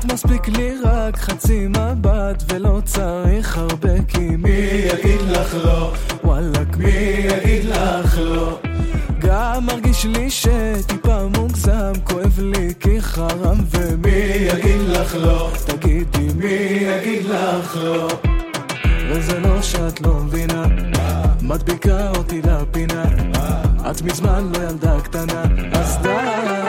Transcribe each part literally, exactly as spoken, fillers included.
מספיק לי רק חצי מבט ולא צריך הרבה, כי מי יגיד לך לא? וואלק מי יגיד לך לא? גם מרגיש לי שטיפה מוגזם, כואב לי כי חרם, ומי יגיד לך לא? תגידי מי יגיד לך לא? וזה לא שאת לא מבינה, מדביקה אותי לפינה, את מזמן לא ילדה קטנה, אז די.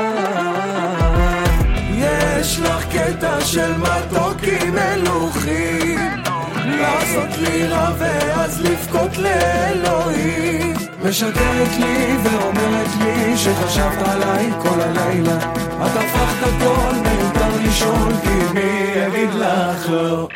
יש לך קטע של מתוקים מלוכים, לעשות לי רע ואז לבכות לאלוהים, משקרת לי ואומרת לי שחשבת עליי כל הלילה, את הפכת הכל מיותר לשאול, כי מי יגיד לך לא?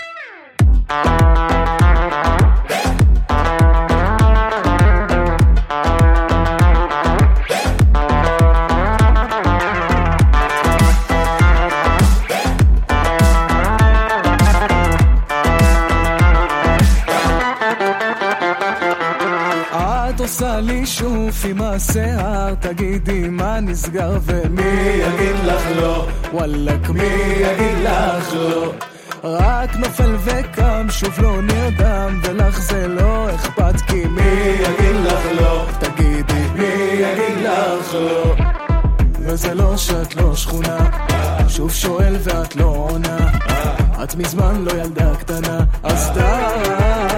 עושה לי שוף עם השיער, תגידי מה נסגר, ומי יגיד לך לא? וואלק מי יגיד לך לא? רק נופל וקם, שוב לא נרדם, ולך זה לא אכפת, כי מי יגיד לך לא? תגידי מי יגיד לך לא? וזה לא שאת לא שכונה, שוב שואל ואת לא עונה, את מזמן לא ילדה קטנה, אז די.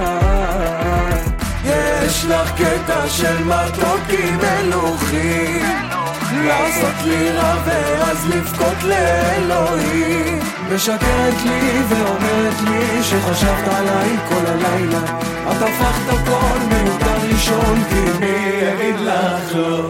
יש לך קטע של מתוקים מלוכים, לעשות לי רע ואז לבכות לאלוהים, משקרת לי ואומרת לי שחשבת עליי כל הלילה, את הפכת הכל מיותר לשאול, כי מי יגיד לך לא?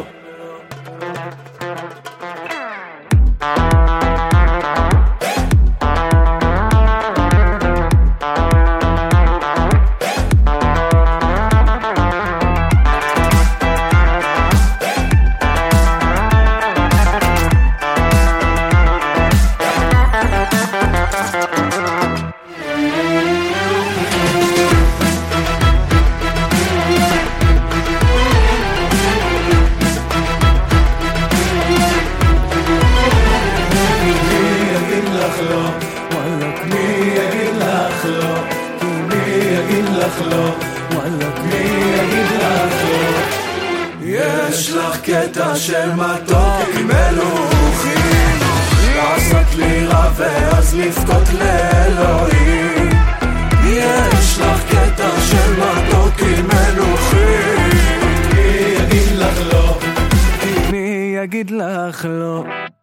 וואלק מי יגיד לך לא? יש לך קטע של מתוקים מלוכים, לעשות לי רע ואז לבכות לאלוהים, יש לך קטע של מתוקים מלוכים, מי יגיד לך לא? מי יגיד לך לא?